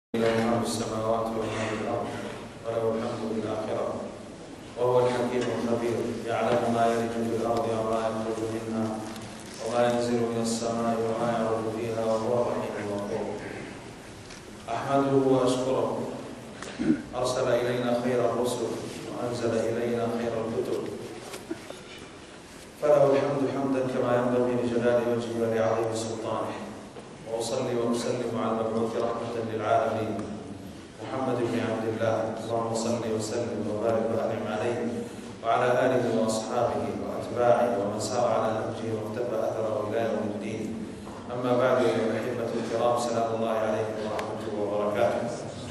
له ما في السماوات وما في الأرض وله الحمد في الآخرة وهو الحكيم الخبير يعلم ما يلج في الأرض وما يخرج منها وما ينزل من السماء وما يعرج فيها وهو الرحيم الغفور. أحمده وأشكره، أرسل إلينا خير الرسل وأنزل إلينا خير الكتب، فله الحمد حمدا كما ينبغي لجلال وجهه ولعظيم سلطانه. وأصلي وأسلم على المبعوث رحمة للعالمين محمد بن عبد الله، اللهم صل وسلم وبارك وأنعم عليه وعلى آله وأصحابه وأتباعه ومن سار على نهجه واقتفى أثره إلى يوم الدين. أما بعد، أيها الأحبة الكرام، سلام الله عليكم ورحمته وبركاته.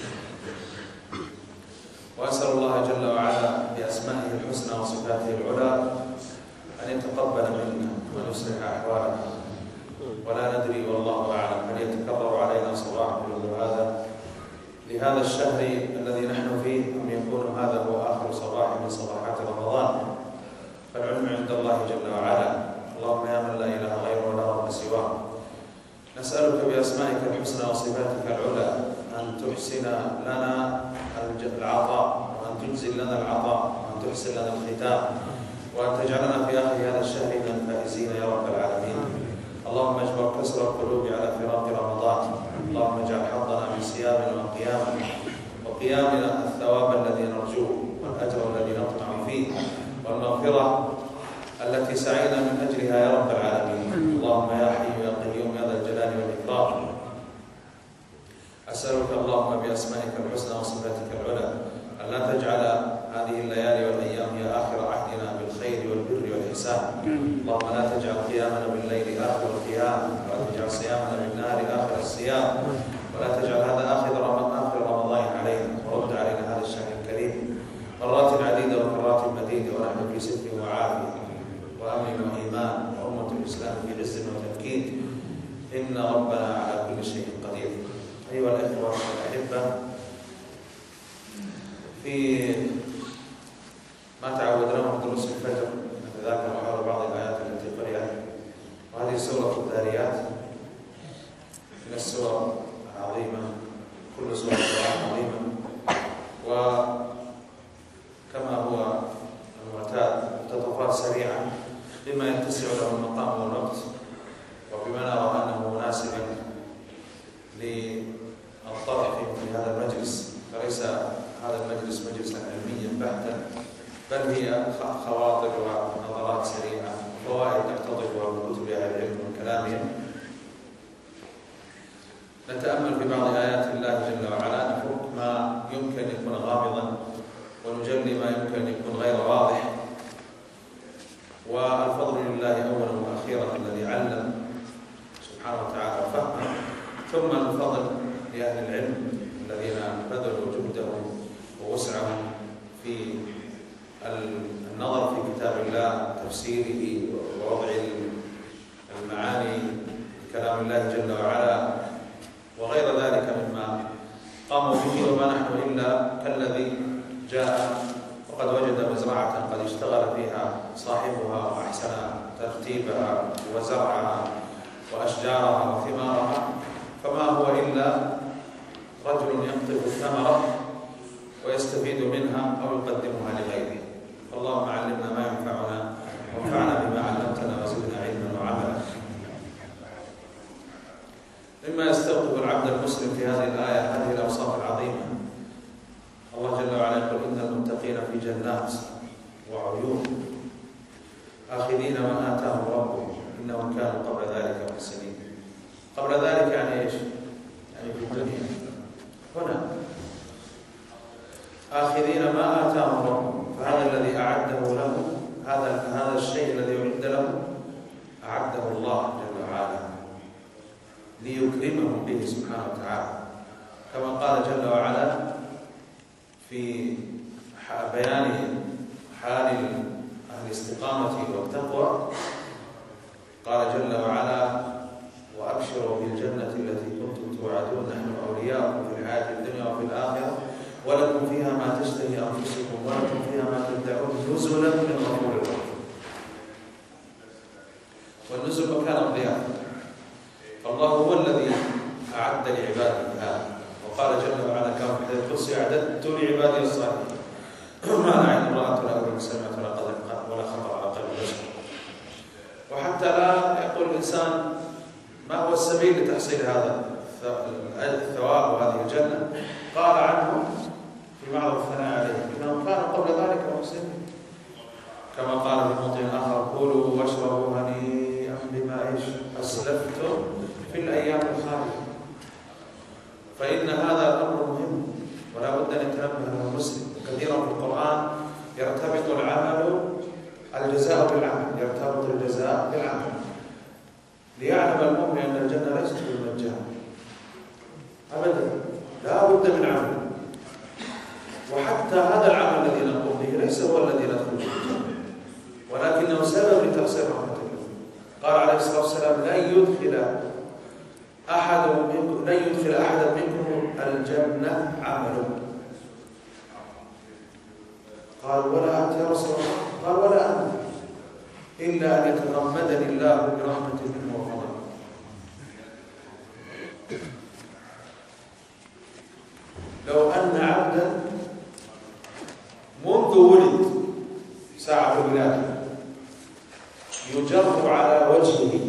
وأسأل الله جل وعلا بأسمائه الحسنى وصفاته العلى أن يتقبل منا وأن يصلح أحوالنا، ولا ندري والله أعلم هل يتكرر علينا صباح هذا لهذا الشهر الذي نحن فيه، أم يكون هذا هو آخر صباح من صباحات رمضان. فالعلم عند الله جل وعلا. اللهم يا من لا إله غيره ولا رب سواه، نسألك بأسمائك الحسنى وصفاتك العلى أن تحسن لنا العطاء، وأن تجزل لنا العطاء، وأن تحسن لنا الختام، وأن تجعلنا في آخر هذا الشهر من الفائزين يا رب العالمين. اللهم اجبر كسر القلوب على فراق رمضان، اللهم اجعل حظنا من صيام وقيامنا الثواب الذي نرجوه والأجر الذي نطمع فيه والمغفرة التي سعينا من أجلها يا رب العالمين. اللهم يا حي يا قيوم يا ذا الجلال والإكرام، أسألك اللهم بأسمائك الحسنى وصفاتك العلى أن لا تجعل هذه الليالي والأيام هي آخر عهدنا بالخير والبر والإحسان. اللهم لا تجعل قيامنا بالليل آخر القيام، ولا تجعل صيامنا بالنهار آخر الصيام، ولا تجعل هذا آخر رمضان علينا، ورد علينا هذا الشهر الكريم مرات عديدة وكرات مديدة، ونحن في ستر وعافية وأمن وإيمان وأمة الإسلام في عز وتمكين، إن ربنا على كل شيء قدير. أيها الأخوة والأحبة، في ما تعودناه من دروس الفجر نتذاكر حول بعض الآيات التي قرأت، وهذه سورة الذاريات من السور العظيمة، كل سورة عظيمة، وكما هو المعتاد تطفات سريعة بما يتسع له المقام والوقت، وبما نرى أنه مناسب للطرح في هذا المجلس، فليس هذا المجلس مجلسا علميا بحتا، بل هي خواطر ونظرات سريعة، فوائد نقتضبها من كتب أهل العلم وكلامهم. نتأمل في بعض آيات الله جل وعلا، نفك ما يمكن أن يكون غامضا، ونجلي ما يمكن أن يكون غير واضح. والفضل لله أولا وأخيرا الذي علم سبحانه وتعالى وفهم، ثم الفضل لأهل العلم الذين بذلوا جهدهم ووسعهم في النظر في كتاب الله، تفسيره ووضع المعاني كلام الله جل وعلا وغير ذلك مما قاموا به. وما نحن إلا كالذي جاء وقد وجد مزرعة قد اشتغل فيها صاحبها وأحسن ترتيبها وزرعها وأشجارها وثمارها، فما هو إلا رجل يقطف الثمرة ويستفيد منها أو يقدمها لغيره. اللهم علمنا ما ينفعنا وانفعنا بما علمتنا وزدنا علما وعملا. مما يستوقف العبد المسلم في هذه الآية هذه الأوصاف العظيمة. الله جل وعلا يقول: إن المتقين في جنات وعيون آخذين ما آتاهم ربهم إنهم كانوا قبل ذلك محسنين. قبل ذلك يعني إيش؟ يعني في الدنيا هنا، آخذين ما آتاهم ربهم، فهذا الذي أعده له، هذا الشيء الذي أعد له أعده الله جل وعلا ليكرمهم به سبحانه وتعالى، كما قال جل وعلا في بيان حال أهل الاستقامة والتقوى. قال جل وعلا: وأبشروا بالجنة التي كنتم توعدون نحن أولياؤكم في الحياة الدنيا وفي الآخرة ولكم فيها ما تشتهي أنفسكم ولكم فيها ما تدعون نزلا من غفور رحيم. والنزل مكان الضيافة، فالله هو الذي أعد لعباده هذا وقال جل وعلا كما في الحديث القدسي: أعددت لعبادي الصالحين ما لا عين رأت ولا أذن سمعت ولا قدر ولا خطر على قلب بشر. وحتى لا يقول الإنسان ما هو السبيل لتحصيل هذا الثواب وهذه الجنة، قال عنه في بعض الثناء عليه: إنهم كانوا قبل ذلك محسنين، كما قال في موطن آخر: كلوا واشربوا هنيئا بما أسلفتم في الأيام الخالية. فإن هذا الأمر مهم ولا بد أن يتنبه له المسلم. كثيرا في القرآن يرتبط الجزاء بالعمل، يرتبط الجزاء بالعمل، ليعلم المؤمن أن الجنة ليست بالمجان أبدا، لا بد من عمل. وحتى هذا العمل الذي نقوم به ليس هو الذي ندخل به الجنة، ولكنه سبب لتحصيل رحمة الله. قال عليه الصلاة والسلام: لن يدخل أحدا منكم الجنة عمله. قال: ولا أنت يا رسول الله؟ قال: ولا أنا، إلا أن يتغمدني الله برحمة منه وفضل. لو أن عبدا منذ ولد ساعة الولادة يجر على وجهه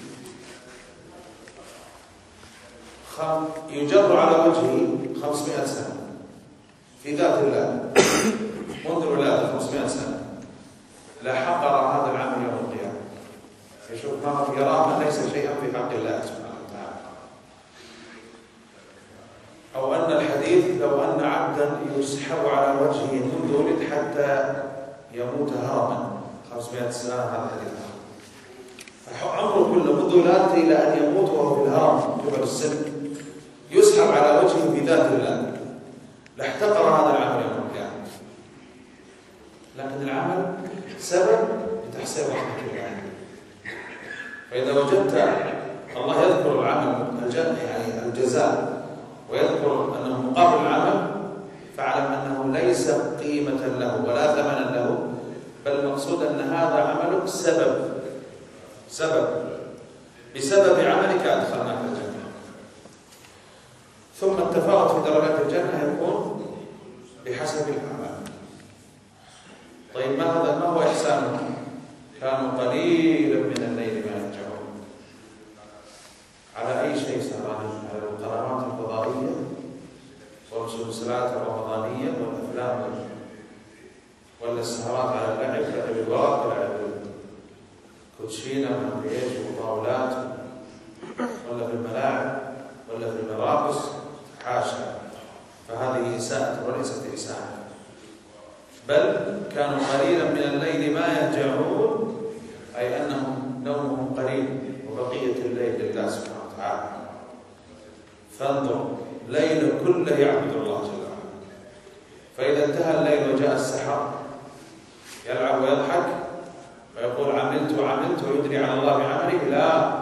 500 سنة في ذات الله، منذ الولادة 500 سنة، لحقر هذا العمل يوم القيامة. يشوف ما يراه من ليس شيئا في حق الله سبحانه وتعالى. أو أن الحديث: لو أن عبدا يسحب على وجهه منذ ولد حتى يموت هرما 500 سنة، هذا الحديث عمره كله منذ ولادته إلى أن يموت وهو في الهرم قبل السن، يسحب على وجهه في ذات الله، لاحتقر هذا العمل يوم القيامة. لكن العمل سبب لتحصيل رحمة الله. فإذا وجدت الله يذكر العمل يعني الجزاء، ويذكر أنه مقابل العمل، فاعلم أنه ليس قيمة له ولا ثمنا له، بل المقصود أن هذا عملك سبب بسبب عملك أدخلناك الجنة. ثم التفاوت في درجات الجنة يكون بحسب الأعمال. طيب ما هو إحسانهم؟ كانوا قليلا من الليل ما يهجعون. على أي شيء سهرانين؟ على القنوات الفضائية والمسلسلات الرمضانية والأفلام، ولا السهرات على اللعب، لعب الورق ولعب كوتشينة وطاولات، ولا في الملاعب، ولا في المراقص؟ حاشا، فهذه إساءة وليست إساءة. بل كانوا قليلا من الليل ما يهجعون، أي أنهم نومهم قليل وبقية الليل لله سبحانه وتعالى. فانظر، ليل كله يعبد الله جل وعلا، فإذا انتهى الليل وجاء السحر يلعب ويضحك ويقول عملت ويدري على الله بعمله، لا،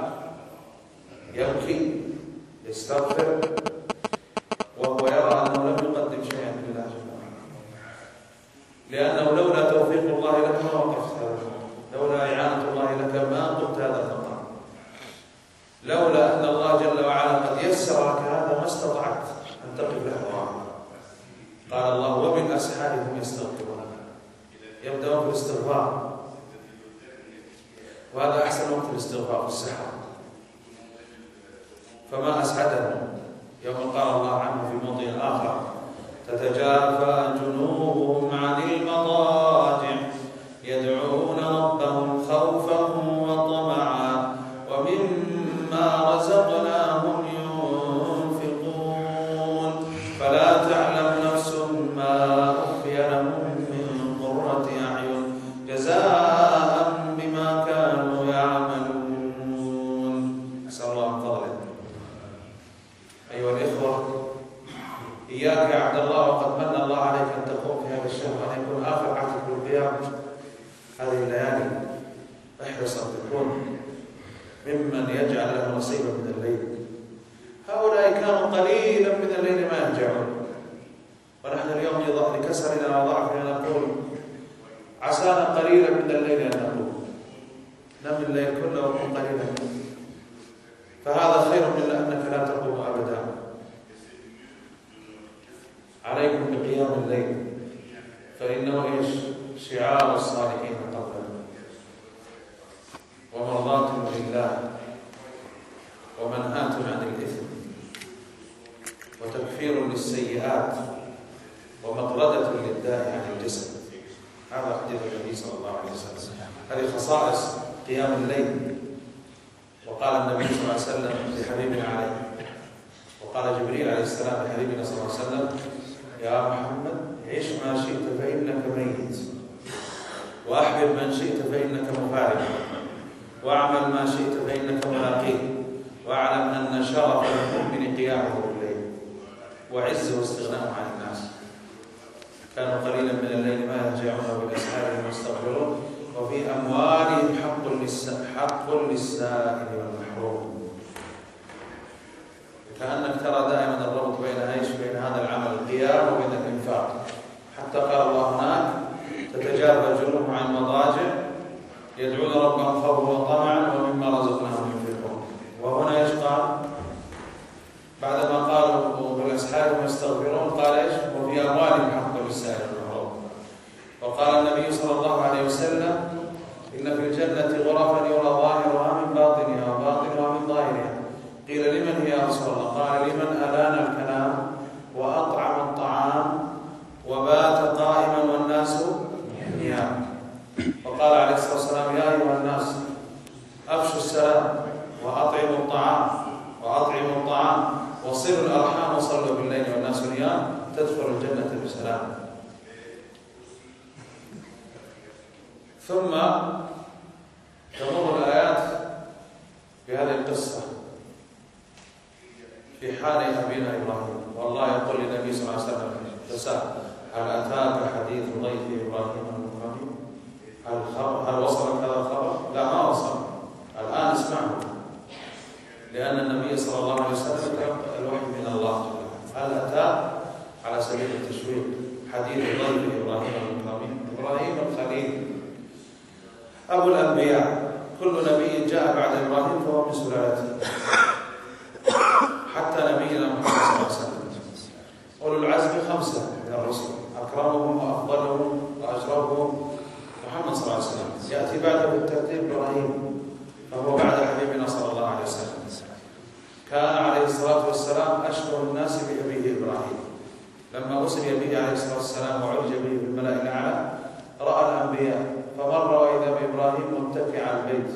يبكي يستغفر وهو يرى أنه لم يقدم شيئا لله جل وعلا، لأنه لولا توفيق الله لك ما وقفت هذا الموضوع، لولا إعانة الله لك ما قمت هذا المقام، لولا أن الله جل وعلا قد يسر لك هذا ما استطعت أن تقف لحظة واحدة. قال الله: وبالأسحار هم يستغفرون، يبدأون بالاستغفار، وهذا أحسن وقت الاستغفار في السحر. فما أسعدهم يوم قال الله عنه في موضع آخر: تتجافى جنوبهم عن المضاجع يدعون ربهم خوفا وطمعا ومما رزقناهم ينفقون فلا تعلم نفس ما أخفي لهم من قرة أعين جزاء بما كانوا يعملون. أسأل الله من فضله. أيها الإخوة، إياك يا عبد الله، وقد من الله عليك أن تقوم في هذا الشهر وأن يكون آخر عهدك بالقيام هذه الليالي. احرص أن تكون ممن يجعل له نصيبا من الليل. هؤلاء كانوا قليلا من الليل ما يهجعون، ونحن اليوم لكسرنا وضعفنا نقول عسانا قليلا من الليل أن نقول نم الليل كله وكن قليلا منه، فهذا خير من أنك لا تقوم أبدا. عليكم بقيام الليل فإنه إيش؟ شعار الصالحين قبلنا، ومرضاة لله، ومنهاة عن الإثم، وتكفير للسيئات، ومطردة للداء عن الجسد. هذا حديث النبي صلى الله عليه وسلم. هذه خصائص قيام الليل. وقال النبي صلى الله عليه وسلم لحبيبنا عليه، وقال جبريل عليه السلام لحبيبنا صلى الله عليه وسلم: يا محمد عش ما شئت فإنك ميت، وأحبب من شئت فإنك مفارق، واعمل ما شئت فإنك ملاقيه، واعلم أن شرف المؤمن قيامه بالليل، وعزه استغناءه عن الناس. كانوا قليلا من الليل ما يهجعون بالأسحار ويستغفرون، وفي أموالهم حق للسائل والمحروم. كأنك ترى دائما الربط بين هذا العمل القيام وبين الإنفاق. حتى قال الله هناك: تتجافى جنوبهم عن المضاجع يدعون ربهم خوفا وطمعا ومما رزقناهم ينفقون. وهنا ايش قال؟ بعدما قالوا بالأسحار ويستغفرون قال ايش؟ وفي أموالهم حق للسائل والمحروم. وقال النبي صلى الله عليه وسلم: إن في الجنة غرفا يرى ظاهرها من باطنها وباطنها من ظاهرها. قيل: لمن هي يا رسول الله؟ قال: لمن ألان الكلام وأطعم الطعام وبات قائما والناس نيام. وقال عليه الصلاة والسلام: يا أيها الناس أفشوا السلام وأطعموا الطعام وصلوا الأرحام وصلوا بالليل والناس نيام تدخلوا الجنة بسلام. ثم تمر الآيات في هذه القصة في حال أبينا إبراهيم. والله يقول للنبي صلى الله عليه وسلم: تساءل هل أتاك حديث ضيف إبراهيم المكرم؟ هل وصلك هذا الخبر؟ لا، ما وصل. الآن اسمعه، لأن النبي صلى الله عليه وسلم تلقى الوحي من الله. هل أتى على سبيل التشويق حديث ضيف إبراهيم المكرم؟ إبراهيم الخليل أبو الأنبياء، كل نبي جاء بعد إبراهيم فهو من سلالته، حتى نبينا محمد صلى الله عليه وسلم. أولو العزم 5 من الرسل، أكرمهم وأفضلهم وأشرفهم محمد صلى الله عليه وسلم. يأتي بعده بالترتيب إبراهيم، فهو بعد حبيبنا صلى الله عليه وسلم. كان عليه الصلاة والسلام أشبه الناس بأبيه إبراهيم. لما أسري به عليه الصلاة والسلام وعرج به في الملأ الأعلى رأى الأنبياء فمر وإذا بإبراهيم متكئ على البيت.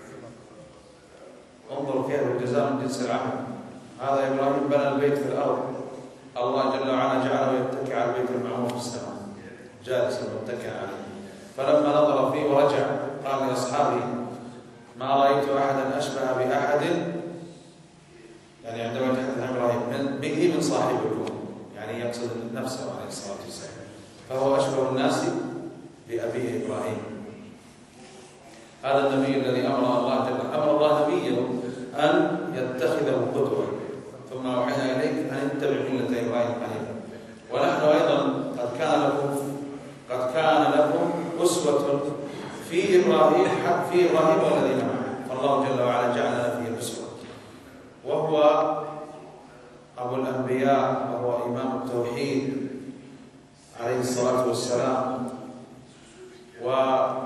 انظر كيف الجزاء من جنس العمل. هذا إبراهيم بنى البيت في الأرض، الله جل وعلا جعله يتكئ على البيت المعمور في السماء جالسا متكئا عليه. فلما نظر فيه ورجع قال لأصحابه: ما رأيت أحدا أشبه بأحد، يعني عندما يتحدث عن إبراهيم به من صاحبكم، يعني يقصد نفسه عليه الصلاة والسلام، فهو أشبه الناس بأبيه إبراهيم. هذا النبي الذي أمر الله نبيه أن يتخذه قدوة، ثم أوحينا إليك أن اتبع ملة إبراهيم حنيفا. ونحن أيضا قد كان لكم أسوة في إبراهيم والذين معه، فالله جل وعلا جعلنا فيه أسوة. وهو أبو الأنبياء، وهو إمام التوحيد عليه الصلاة والسلام، وأعظم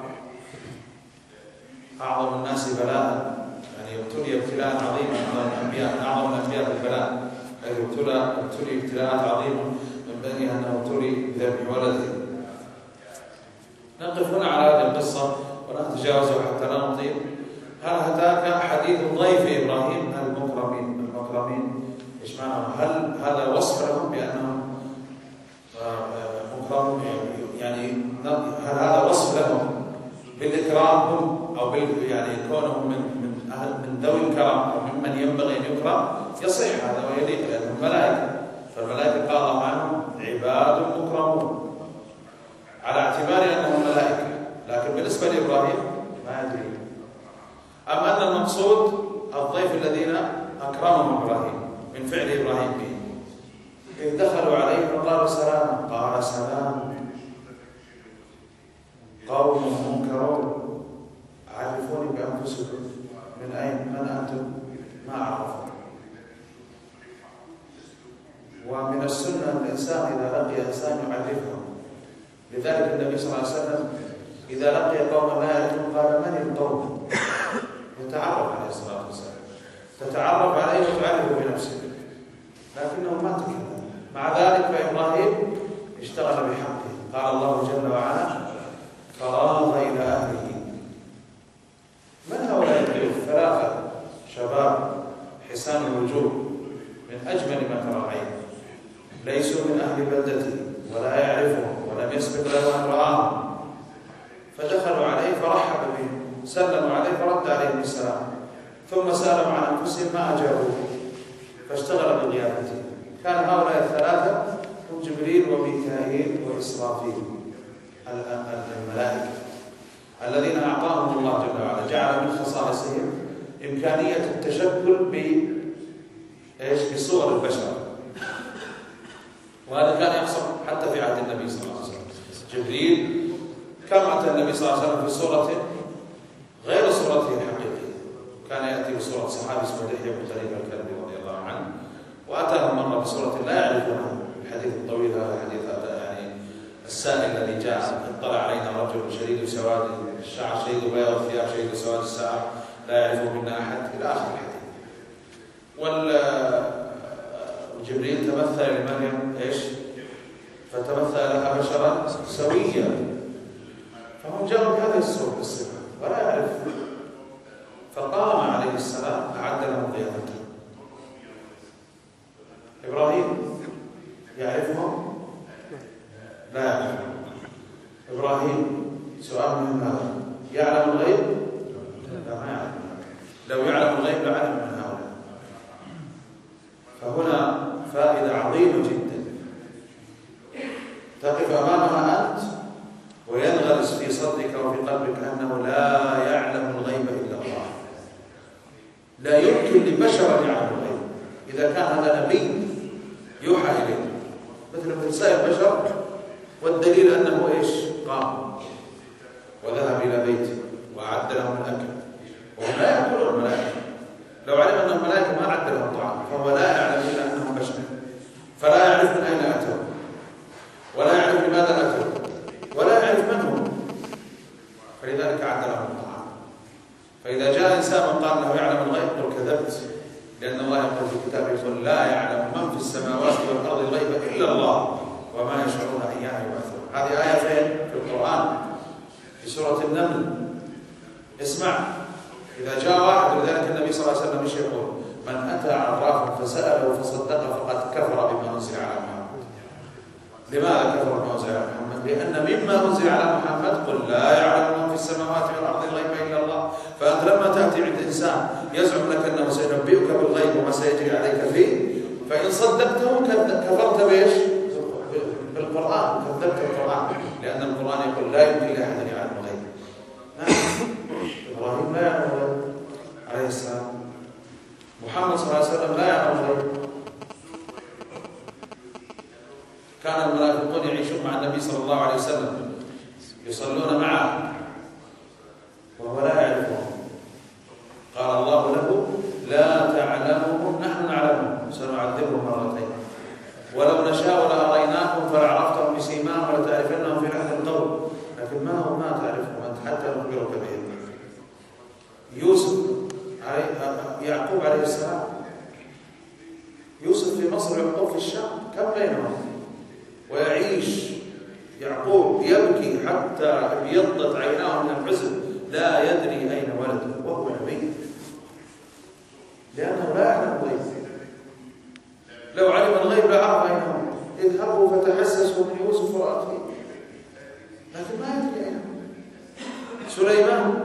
الناس بلاء، يعني ابتلي ابتلاء عظيما. أعظم الأنبياء بالبلاء، ابتلي ابتلاءات عظيمة، من بينها أنه ابتلي بذبح ولده. نقف هنا على هذه القصة ولا نتجاوزها حتى لا نطيل. هل أتاك حديث ضيف إبراهيم المكرمين؟ إيش معنى؟ هل هذا وصف لهم بأنهم مكرم؟ يعني هل هذا وصف لهم بالإكرام هم، أو يعني كونهم من ذوي الكرم أو ممن ينبغي أن يكرم؟ يصح هذا ويليق، لأنهم ملائكة، فالملائكة قال الله عنهم عباد مكرمون على اعتبار أنهم ملائكة. لكن بالنسبة لإبراهيم ما يدري. أم أن المقصود الضيف الذين أكرمهم إبراهيم من فعل إبراهيم به؟ إذ دخلوا عليه فقالوا سلاما، قال سلام قوم منكرون عارفون بأنفسكم من أنتم؟ ما عرفوا. ومن السنة الإنسان إذا لقي إنسان يعرفه. لذلك النبي صلى الله عليه وسلم إذا لقي قوما لا يعرفهم قال من القوم؟ يتعرف عليه الصلاة والسلام، تتعرف عليه وتعرفه بنفسك، لكنه ما تكلم. مع ذلك فإبراهيم اشتغل بحقه. قال الله جل وعلا: فراغ إلى أهله. من هؤلاء الضيوف؟ ثلاثة شباب حسان الوجوه من أجمل ما ترى العين، ليسوا من أهل بلدته ولا يعرفهم ولم يسبق له أن رآهم، فدخلوا عليه فرحب بهم، سلموا عليه فرد عليهم السلام، ثم سألوا عن أنفسهم ما أجابوه، فاشتغل بضيافته. كان هؤلاء الثلاثة هم جبريل وميكائيل وإسرافيل الملائكة الذين أعطاهم الله جل وعلا، جعل من خصائصهم إمكانية التشكل بصور البشر، وهذا كان يحصل حتى في عهد النبي صلى الله عليه وسلم. جبريل كم أتى النبي صلى الله عليه وسلم في صورة غير صورته الحقيقية، كان يأتي بصورة صحابي اسمه دحية بن خليفة الكلبي رضي الله عنه، وأتاهم مرة بصورة لا يعرفونها. الحديث الطويل هذا حديث يعني السائل الذي جاء: اطلع علينا رجل شديد سواد الشعر شديد بياض الثياب شديد سواد الشعر لا يعرف منا أحد، إلى آخر الحديث. وجبريل تمثل لمريم ايش؟ فتمثل لها بشرا سويا، فهم جاءوا بهذه الصفة ولا يعرف. فقام عليه السلام أعد لهم ضيافته. إبراهيم يعرفهم؟ لا يعرفهم. إبراهيم سؤال مهم هذا، يعلم الغيب؟ لا، ما يعلم. لو يعلم الغيب لعلم من هؤلاء. فهنا فائدة عظيمة جدا، تقف أمامها أنت وينغرس في صدرك وفي قلبك أنه لا يعلم الغيب إلا الله. لا يمكن لبشر أن يعلم الغيب إذا كان هذا نبي يوحى إليه مثل سائر البشر. والدليل أنه إيش؟ قام وذهب إلى بيته وأعد لهم الأكل، وهم لا يأكلون الملائكة. لو علم أنهم ملائكة ما أعد لهم طعام، فهو لا يعلم إلا أنهم بشر، فلا يعرف من أين أتوا، ولا يعرف لماذا أتوا، ولا يعرف من هم، فلذلك أعد لهم الطعام. فإذا جاء إنسان قال له يعلم الغيب قل كذبت، لأن الله يقول في كتابه: يقول لا يعلم من في السماوات والأرض الغيب إلا الله وما يشعرون أيان يبعثون. هذه آية فين؟ في القرآن في سورة النمل. اسمع، إذا جاء واحد، ولذلك النبي صلى الله عليه وسلم ايش يقول؟ من أتى عرافا فسأله فصدقه فقد كفر بما أنزل على محمد. لماذا كفر بما أنزل على محمد؟ لأن مما أنزل على محمد قل لا يعلم من في السماوات والأرض الغيب إلا الله. فأنت لما تأتي عند إنسان يزعم لك أنه سينبئك بالغيب وما سيجري عليك فيه، فإن صدقته كفرت بإيش؟ بالقرآن، كذبت القرآن، لأن القرآن يقول لا يمكن لأحد أن يعلم الغيب. إبراهيم لا يعلم الغيب عليه السلام، محمد صلى الله عليه وسلم لا يعلم الغيب. كان المنافقون يعيشون مع النبي صلى الله عليه وسلم، يصلون معه وهو لا يعرفهم. قال الله له: لا تعلمهم نحن نعلمهم سنعذبهم مرتين ولو نشاء لأريناكم فلعرفتهم بسيماهم ولتعرفنهم في لحن القول لكن ما تعرفهم أنت حتى نخبرك بهم. يوسف يعقوب عليه السلام، يوسف في مصر ويعقوب في الشام، كم بينهم؟ ويعيش يعقوب يبكي حتى ابيضت عيناه من الحزن، لا يدري أين ولده وهو نبي، لأنه لا يعلم الغيب. لو علم الغيب لعرف أين هم. اذهبوا فتحسسوا من يوسف وأخيه، لكن ما يدري أين. سليمان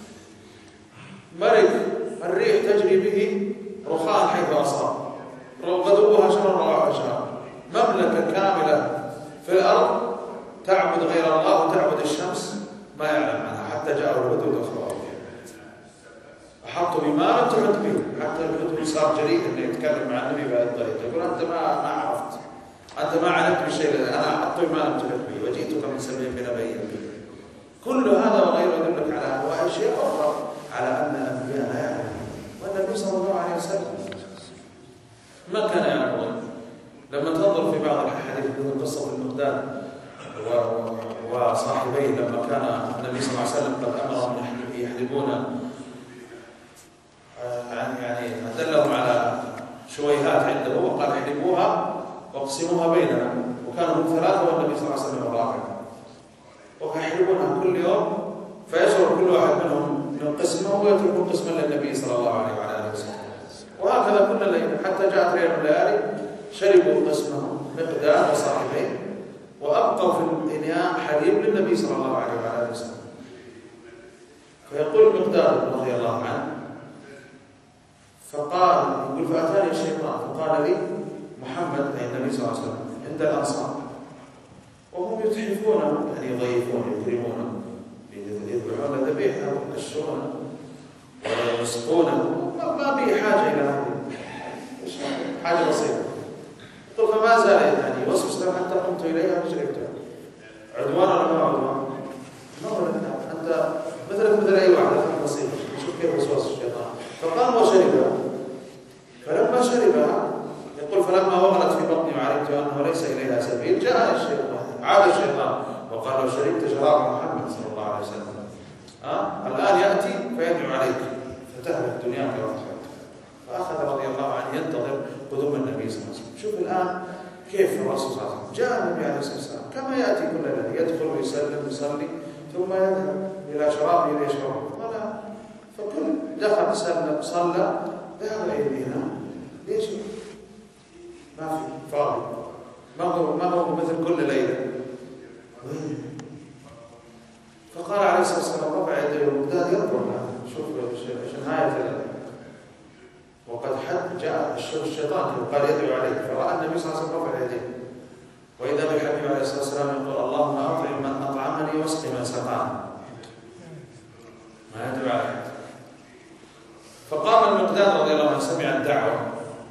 مرض، الريح تجري به رخاء حيث أصاب، غدوها شهر وراءها شهر، مملكة كاملة في الأرض تعبد غير الله وتعبد الشمس ما يعلم عنها، حتى جاءوا الهدهد وأخبروا بها. أحطوا بما لم تحط به، حتى الهدهد صار جريء إنه يتكلم مع النبي بعد ذلك، يقول أنت ما عرفت، أنت ما علمت بشيء، أنا أحط بما لم تحط به وجئتك من سبيل بنبي به. كل هذا وغيره يدلك على أنواع أشياء أخرى على أن الأنبياء لا يعلمون، والنبي صلى الله عليه وسلم ما كان يعلم الغيب. لما تنظر في بعض الحديث مثل قصة المقداد وصاحبيه لما كان النبي صلى الله عليه وسلم قد أمرهم يحلبون، يعني دلهم على شويهات عنده وقال احلبوها واقسموها بيننا، وكانوا هم ثلاثة والنبي صلى الله عليه وسلم الرابع، ويحلبونها كل يوم فيشعر كل واحد منهم من قسمه ويتركون قسما للنبي صلى الله عليه وعلى آله وسلم. وهكذا كل ليلة حتى جاءت ليلة من الليالي شربوا قسمهم مقداد وصاحبيه وأبقوا في الإناء حليب للنبي صلى الله عليه وعلى آله وسلم. فيقول مقداد رضي الله عنه فقال، يقول فأتاني الشيطان فقال لي محمد أي النبي صلى الله عليه وسلم عند الأنصار وهم يتحفونه، يعني يضيفون يكرمونه، يذبحون ذبيحه ويقشرونه ويسقونه، ما به حاجة إلى هذه حاجة بسيطة. قلت فما زال يعني يوسوس له حتى قمت إليها فشربتها. عدوان ولا ما عدوان؟ ما هو أنت مثل أي واحد بسيط، شوف كيف وسوس الشيطان. فقام وشربها، فلما شربها يقول فلما وغلت في بطني وعرفت أنه ليس إليها سبيل جاء الشيطان، عاد الشيطان وقال لو شربت شراب محمد صلى الله عليه وسلم الآن يأتي فيدعو عليك فتهلك دنياك وفتحك. فأخذ رضي الله عنه ينتظر قدوم النبي صلى الله عليه وسلم. شوف الآن كيف الرسول صلى الله عليه وسلم جاء النبي عليه الصلاة والسلام كما يأتي كل ليلة، يدخل ويسلم ويصلي ثم يذهب إلى شرابه ليشربه، فكل دخل سلم صلى ذهب إلى الإناء. ليش؟ ما في فاضي، ما هو مثل كل ليلة. فقال عليه الصلاة والسلام رفع يديه ومقداد ينظر له، شوف نهاية وقد حد جاء الشيطان وقال يدعو عليه، فرأى النبي صلى الله عليه وسلم رفع يديه وإذا بالحبيب عليه الصلاة والسلام يقول اللهم أطعم من أطعمني واسق من سقاني، ما يدعو عليه. فقام المقداد رضي الله عنه سمع الدعوة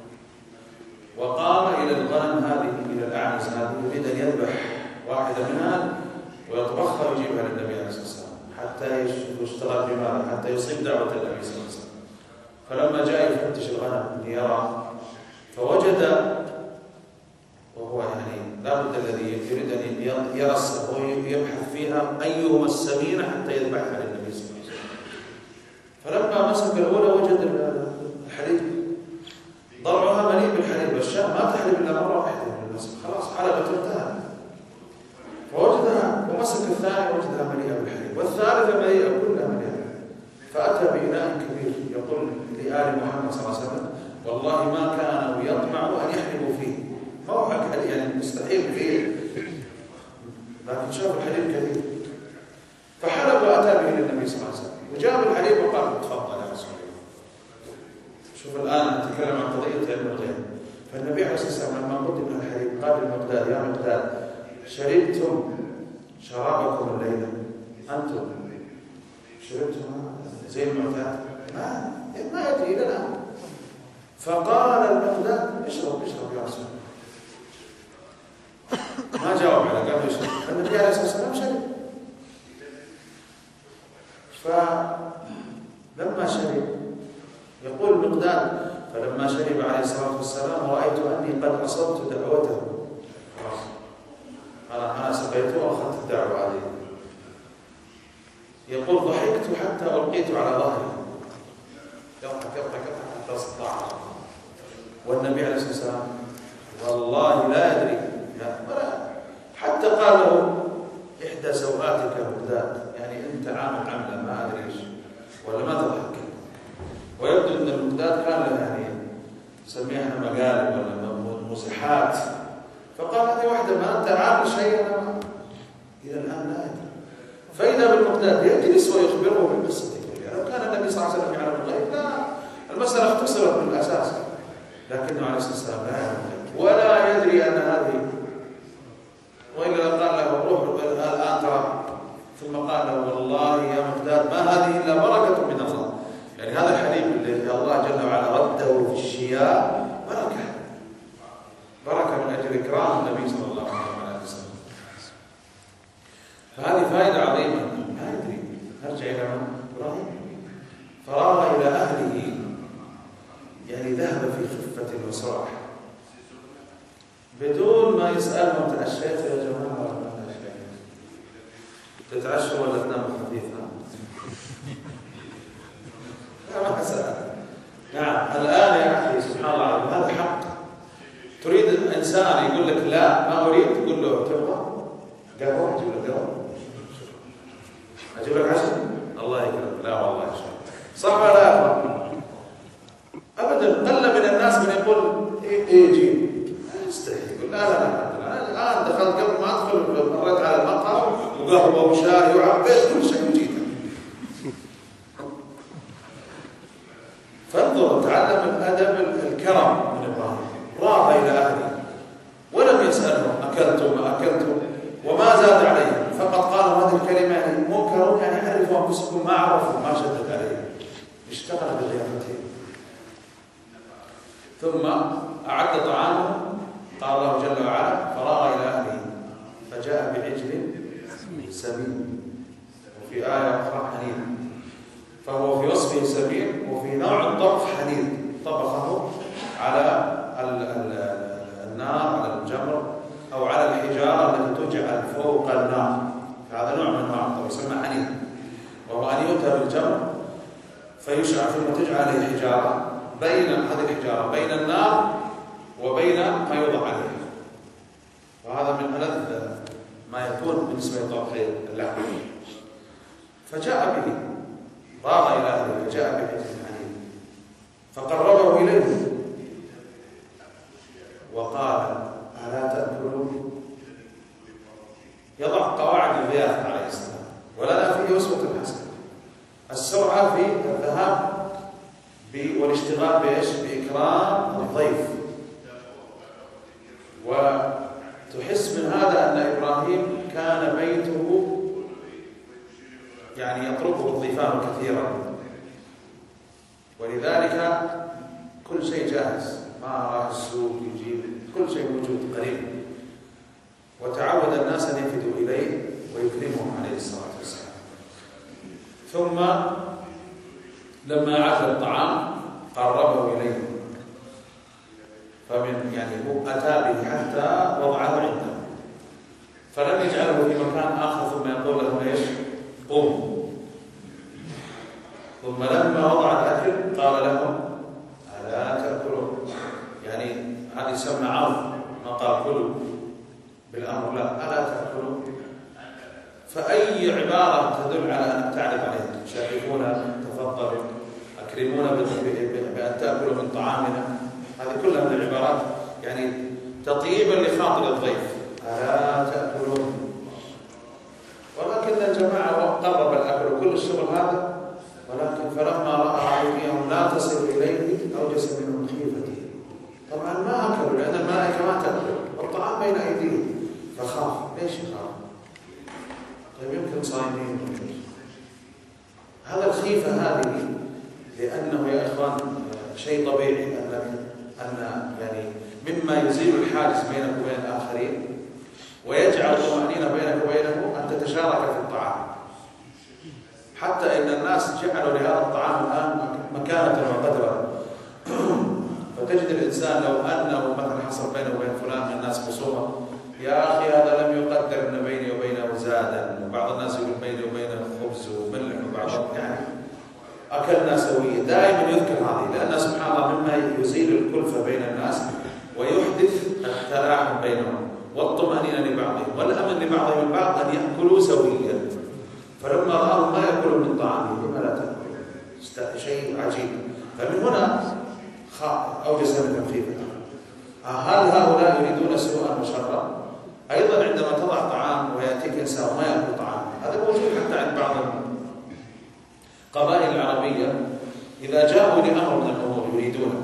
وقام إلى الغنم هذه، إلى الأعنز هذه، يريد أن يذبح واحدة منها ويطبخها ويجيبها للنبي عليه الصلاة والسلام حتى يشتغل بماذا؟ حتى يصيب دعوة النبي صلى الله عليه وسلم. فلما جاء يفتش الغنم ليرى فوجد، وهو يعني لابد الذي يريد أن يرص ويبحث فيها أيهما السمينة حتى يذبحها للنبي صلى الله عليه وسلم. فلما مسك الأولى وجد الحليب ضرعها مليء بالحليب، الشاة ما تحلب إلا مرة واحدة من المسك، خلاص حلبت انتهت. فوجدها ومسك الثانية وجدها مليئة بالحليب، والثالثة مليئة كلها مليئة. فأتى بإناء كبير يقول لآل محمد صلى الله عليه وسلم والله ما كانوا يطمعوا أن يحلبوا فيه، ما هو يعني مستحيل فيه، لكن شافوا الحليب كثير فحلب وأتى به للنبي صلى الله عليه وسلم وجاب الحليب وقال تفضل يا رسول الله. شوف الآن نتكلم عن قضية علم الغيب. فالنبي عليه الصلاة والسلام لما قدم الحليب قال للمقداد يا مقداد شربتم شرابكم الليلة؟ أنتم شربتم زي المعتاد؟ ما يدري إلى الآن. فقال المقداد اشرب يا رسول الله. ما جاوب على قال يشرب. النبي عليه الصلاة والسلام شرب. فلما شرب يقول المقداد فلما شرب عليه الصلاة والسلام رأيت أني قد أصبت دعوته، أنا سقيته وأخذت الدعوة عليه. يقول ضحكت حتى ألقيت على ظهري، يضحك حتى استطاع. والنبي عليه الصلاة والسلام والله لا يدري حتى قال له إحدى سوآتك مقداد، يعني أنت عامل عملة ما أدري إيش ولا ما تضحك. ويبدو أن المقداد كان له يعني نسميها مقالب ولا مزحات، فقال هذه واحدة ما أنت عامل شيء أنا إلى الآن لا يدري. فإذا بالمقداد يجلس ويخبره بالقصة كلها. لو كان النبي صلى الله عليه وسلم يعلم الغيب لا المسألة اختصرت بالأساس، لكنه عليه الصلاة والسلام لا يعلم الغيب ولا يدري أن هذه، وإلا لو قال له روح الآن ترى، ثم قال له والله يا مقداد ما هذه إلا بركة من الله. يعني هذا الحليب الذي الله جل وعلا رده في الشياء بركة من أجل إكرام النبي صلى الله عليه وسلم. فهذه فائدة عظيمة. ما يدري. نرجع إلى إبراهيم فراغ إلى أهله، يعني ذهب في خفة وسرعة نسألهم تعشيت يا جماعة ولا ما تعشيت؟ تتعشوا ولا تناموا خفيفا؟ لا ما أسأل. نعم الآن يا أخي سبحان الله هذا حق. تريد إنسان يقول لك لا ما أريد، تقول له تبغى قهوة؟ أجيب لك قهوة؟ أجيب لك عشاء؟ الله يكرمك. لا والله إن شاء الله. صح ولا لا؟ أبدا. قل من الناس من يقول إيه جيب. يستحي يقول لا لا لا الآن دخلت قبل ما أدخل مريت على المقهى وقهوة وشاي وعبيت كل شيء وجيت. فانظر تعلم الأدب الكرم من إبراهيم. راح إلى أهله ولم يسألهم أكلتم ما أكلتم وما زاد عليهم، فقط قالوا هذه الكلمة يعني منكرون يعني عرفوا أنفسكم ما عرفوا ما شدد عليهم. اشتغل بضيافتهم. ثم أعد طعامه قال الله جل وعلا فراغ إلى أهله فجاء بعجل سمين، وفي آية أخرى حنين. فهو في وصفه سمين وفي نوع الطبخ حنين، طبخه على النار على الجمر أو على الحجارة التي تجعل فوق النار، هذا نوع من أنواع الطبخ يسمى حنين، وهو أن يؤتى بالجمر فيشعل ثم تجعل عليه حجارة بين هذه الحجارة بين النار وبين ما يوضع عليه، وهذا من ألذ ما يكون بالنسبة لطبخ اللحم. فجاء به راغ إلى أهله فجاء بعجل حنين فقربه إليه وقال ألا تأكلون؟ يضع قواعد الضيافة عليه السلام، ولنا فيه أسوة حسنة. السرعة في الذهاب والاشتغال بإيش؟ بإكرام الضيف. وتحس من هذا أن إبراهيم كان بيته يعني يطرقه الضيفان كثيرا، ولذلك كل شيء جاهز، ما راح السوق يجيب، كل شيء موجود قريب. وتعود الناس أن يفدوا إليه ويكرمهم عليه الصلاة والسلام. ثم لما عاد الطعام قربه إليه، فمن يعني هو أتى به حتى وضعه عنده، فلم يجعله في مكان آخر ثم يقول له إيش؟ قم. ثم لما وضع الأكل قال لهم ألا تأكلون؟ يعني هذا يسمى عرض، ما قال كلوا بالأمر، لا ألا تأكلون. فأي عبارة تدل على أن تعرف عليه، شاركونا، تفضلوا، أكرمونا بأن تأكلوا من طعامنا، هذه كلها من العبارات يعني تطيبا لخاطر الضيف. ألا تأكلون؟ ولكن الجماعة قرب الأكل كل الشغل هذا، ولكن فلما رأى أيديهم لا تصل إليه أوجس منهم خيفته. طبعا ما أكلوا لأن الملائكة ما تأكل والطعام بين أيديهم، فخاف. ليش يخاف؟ طيب يمكن صايمين. هذا الخيفة هذه لأنه يا إخوان شيء طبيعي أن يعني مما يزيل الحاجز بينك وبين الآخرين ويجعل الطمأنينة بينك وبينه أن تتشارك في الطعام. حتى إن الناس جعلوا لهذا الطعام الآن مكانة وقدرا. فتجد الإنسان لو أنه مثلا حصل بينه وبين فلان من الناس خصومة، يا أخي هذا لم يقدر أن بيني وبينه زادا، وبعض الناس يقول بيني وبينه خبز وملح، وبعض يعني أكلنا سويا. دائما يذكر هذه لأن سبحان الله مما يزيل الكلفة بين الناس ويحدث التلاحم بينهم والطمأنينة لبعضهم والأمن لبعضهم البعض أن يأكلوا سويا. فلما رأوا ما يأكلوا من طعامه لما لا تأكلوا؟ شيء عجيب. فمن هنا أوجس منهم خيفة. هل هؤلاء يريدون سوءا وشرا؟ أيضا عندما تضع طعام ويأتيك إنسان ما يأكل طعام، هذا موجود حتى عند بعض القبائل العربية إذا جاءوا لأمر من الأمور يريدونه،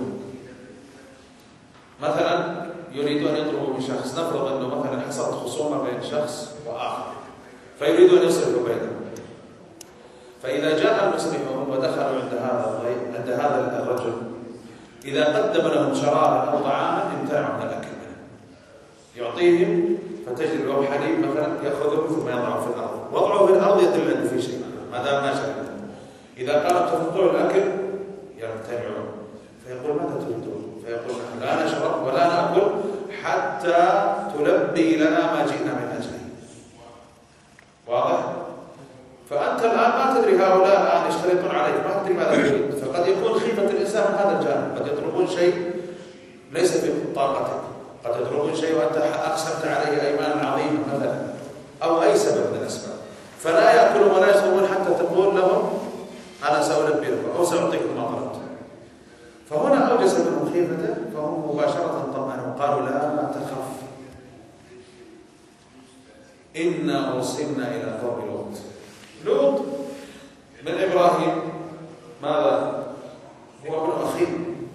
مثلا يريدون أن يطلبوا من شخص، نفرض أنه مثلا حصلت خصومة بين شخص وآخر فيريدون أن يصلحوا بينهم، فإذا جاء المصلحون ودخلوا عند هذا الرجل إذا قدم لهم شرابا أو طعاما امتنعوا من الأكل منه، يعطيهم فتجد له حليب مثلا يأخذه ثم يضعه في الأرض. وضعه في الأرض يدل أنه في شيء ما دام ما شربت. إذا قالوا تفضلوا الأكل يمتنعون، فيقول ماذا تريدون؟ فيقول نحن لا نشرب ولا نأكل حتى تلبي لنا ما جئنا من أجله. واضح؟ فأنت الآن ما تدري هؤلاء الآن يشترطون عليك، ما تدري ماذا تريد، فقد يكون خيفة الإنسان من هذا الجانب، قد يطلبون شيء ليس في طاقتك، قد يطلبون شيء وأنت أقسمت عليه أيمانا عظيمة مثلا، أو أي سبب من الأسباب، فلا يأكلون ولا يشربون حتى تقول لهم أنا سألبي لكم أو سأعطيكم ما طلبتم. فهنا أوجس منهم خيفة، فهم مباشرة طمأنوا وقالوا لا تخف إنا أرسلنا إلى قوم لوط. لوط من إبراهيم ماذا؟ هو ابن أخيه،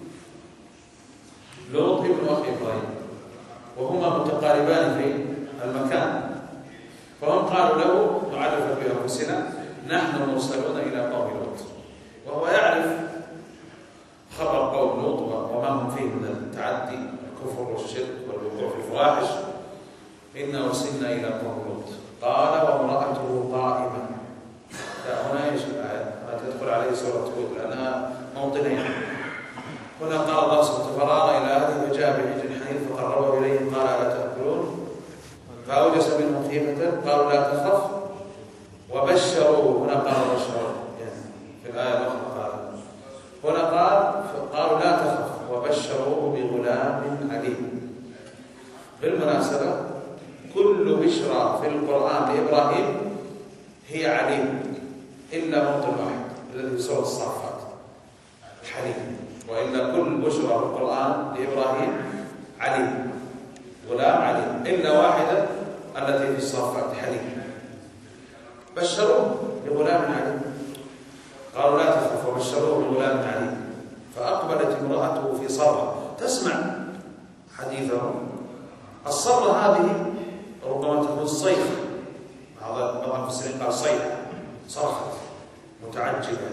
لوط ابن أخي إبراهيم، وهما متقاربان في المكان، فهم قالوا له نعرف بأنفسنا نحن مرسلون إلى قوم لوط، وهو يعرف خبر قوم لوط وما هم فيه من التعدي الكفر والشرك والوقوع في الفواحش. إنا أرسلنا إلى قوم لوط قال وامرأته قائمة. هنا ايش الآية؟ تدخل عليه سورة هود لأنها موطنين. هنا قال الله سبحانه فراغ إلى أهله فجاء بعجل حنيذ فقربه إليهم قال ألا تأكلون فأوجس منهم خيفة قالوا لا تخف وبشروه. هنا قال بشروه يعني في الآية الأخرى قال هنا قالوا لا تخف وبشروه بغلام عليم. بالمناسبة كل بشرى في القرآن لإبراهيم هي عليم إلا موطن واحد الذي في سورة الصافات حليم، وإلا كل بشرى في القرآن لإبراهيم عليم غلام عليم إلا واحدة التي في الصافات حليم. بشروه بغلام عليم قالوا لا تخف وبشروه بغلام عليم. فأقبلت امرأته في صرة تسمع حديثه. الصرة هذه ربما تكون صيحة، بعض المفسرين قال صيحة صرخت متعجبة،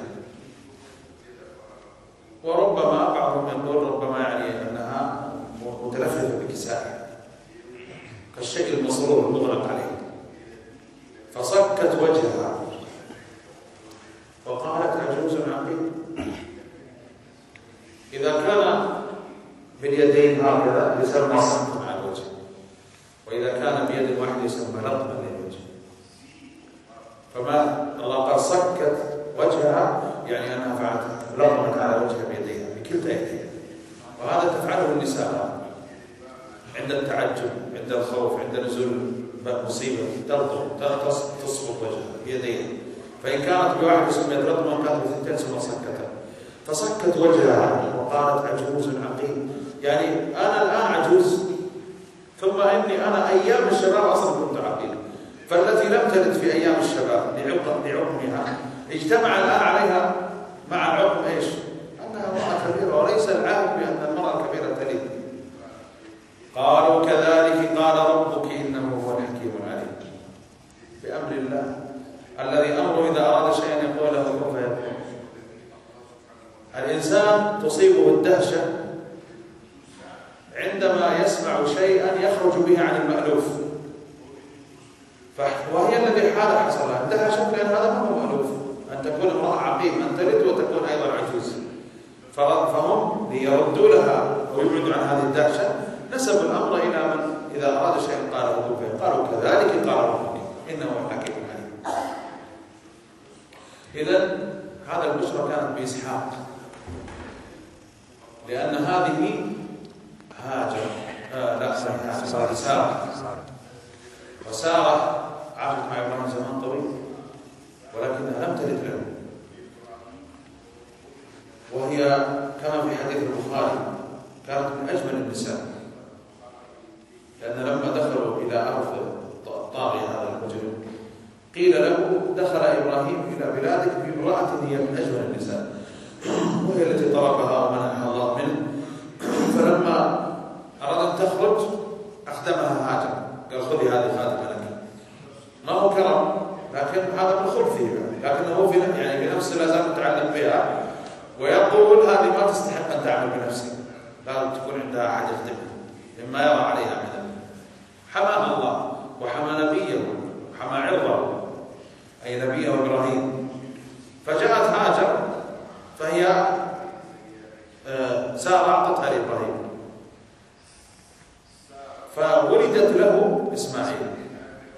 وربما بعضهم يقول ربما يعني أنها متلففة بكسائها كالشيء المسرور المغلق عليه. فصكت وجهها وقالت عجوز عقيم. إذا كان باليدين هكذا يسمى صمت على الوجه، وإذا كان بيد واحدة يسمى لطما للوجه. فما الله قال صكت وجهها يعني أنها فعلت لطمت على وجهها بيديها بكلتا يديها. وهذا تفعله النساء عند التعجب عند الخوف عند نزول مصيبة تصبغ وجهها بيديها. فإن كانت بواحد سميت لطمة وكانت بثنتين سمى صكتها. فصكت وجهها وقالت عجوز عقيم، يعني أنا الآن عجوز ثم إني أنا أيام الشباب أصلا كنت عقيم. فالتي لم تلد في أيام الشباب لعقمها اجتمع الآن عليها مع العقم إيش؟ أنها امرأة كبيرة، وليس العهد بأن المرأة الكبيرة تلد. قالوا كذلك قال ربك إنه هو الحكيم العليم. بأمر الله الذي أمره إذا أراد شيئا يقول له كن فيكون. الإنسان تصيبه الدهشة عندما يسمع شيئا يخرج به عن المألوف، وهي الذي حصل لها اندهشت لأن هذا ما هو مألوف، أن تكون امرأة عقيم أن تلد وتكون أيضا عجوز. فهم ليردوا لها ويبعدوا عن هذه الدهشة نسبوا الأمر إلى من إذا أراد شيئا قال له كن. قالوا كذلك قال ربك إنه هو الحكيم العليم. إذن هذا البشرى كانت بإسحاق، لأن هذه هاجر سارة، وسارة عاشت مع إبراهيم زمان طويل ولكنها لم تلد له، وهي كما في حديث البخاري كانت من أجمل النساء، لأن لما دخلوا إلى أرض طاغية هذا المجرم قيل له دخل إبراهيم إلى بلادك بامرأة هي من أجمل النساء وهي التي طلبها ومنعها الله منه. فلما أراد أن تخرج أخدمها هاجر قال خذي هذه خادمة لك. ما هو كرم لكن هذا من خلفه، لكنه في يعني بنفسه لا زال متعلق بها ويقول هذه ما تستحق أن تعمل بنفسها، لازم تكون عندها أحد يخدمها مما يرى عليها من حماها الله وحمى نبيه وحمى عرضه أي نبيه إبراهيم. فجاءت هاجر فهي سارة أعطتها لإبراهيم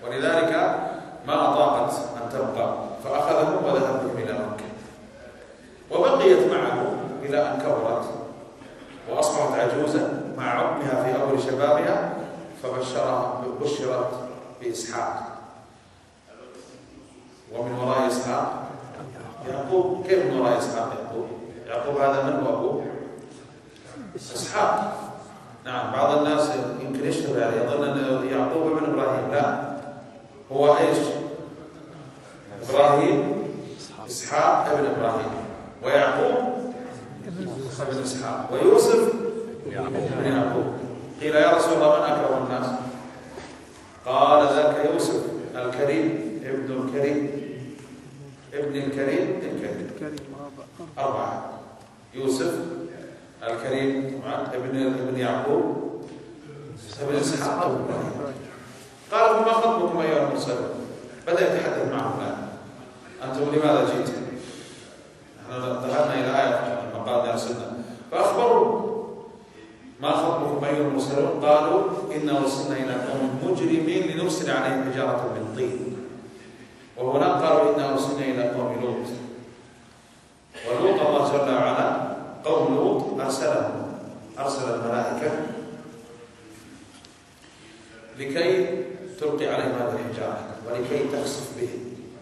ولذلك ما أطاقت أن تبقى فأخذهم وذهب بهم إلى مكة، وبقيت معه إلى أن كبرت وأصبحت عجوزا مع عقمها في أول شبابها، فبشرت بإسحاق، ومن وراء إسحاق يعقوب. كيف من وراء إسحاق يعقوب؟ يعقوب هذا من هو أبوه؟ إسحاق. نعم، بعض الناس يمكن يشتبه عليه يظن أن يعقوب ابن إبراهيم، لا، هو إيش؟ إبراهيم إسحاق ابن إبراهيم، ويعقوب ابن إسحاق، ويوسف ابن يعقوب. قيل يا رسول الله من أكرم الناس؟ قال ذاك يوسف الكريم ابن الكريم ابن الكريم أربعة: يوسف الكريم ابن يعقوب ابن إسحاق ابن إبراهيم. قال فما خطبكم أيها المرسلون؟ بدأ يتحدث معهم الآن: أنتم لماذا جئتم؟ نحن ذهبنا إلى آية المقال أرسلنا فأخبروا: ما خطبكم أيها المرسلون؟ قالوا إنا أرسلنا إلى قوم مجرمين لنرسل عليهم حجارة من طين. وهناك قالوا إنا أرسلنا إلى قوم لوط، ولوط الله جل وعلا قوم لوط أرسل الملائكة لكي تلقي عليهم هذه الحجارة ولكي تخسف بهم،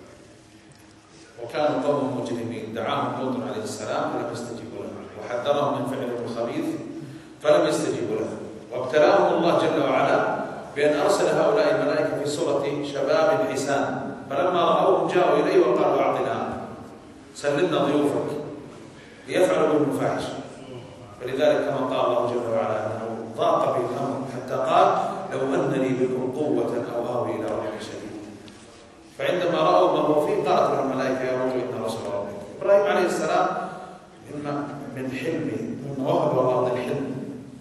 وكانوا قوم مجرمين. دعاهم لوط عليه السلام فلم يستجيبوا له، وحذرهم من فعلهم الخبيث فلم يستجيبوا له، وابتلاهم الله جل وعلا بأن أرسل هؤلاء الملائكة في صورة شباب حسان، فلما رأوهم جاءوا إليه وقالوا أعطنا سلمنا ضيوفك ليفعلوا بهم الفاحش. فلذلك كما قال الله جل وعلا أنه ضاق به الأمر حتى قال: لو أن لي بكم قوة أو آوي إلى ركن شديد. فعندما رأوا ما هو فيه قالت له الملائكة: يا رب إن رسول ربك. إبراهيم عليه السلام من حلمه، من وهب الله الحلم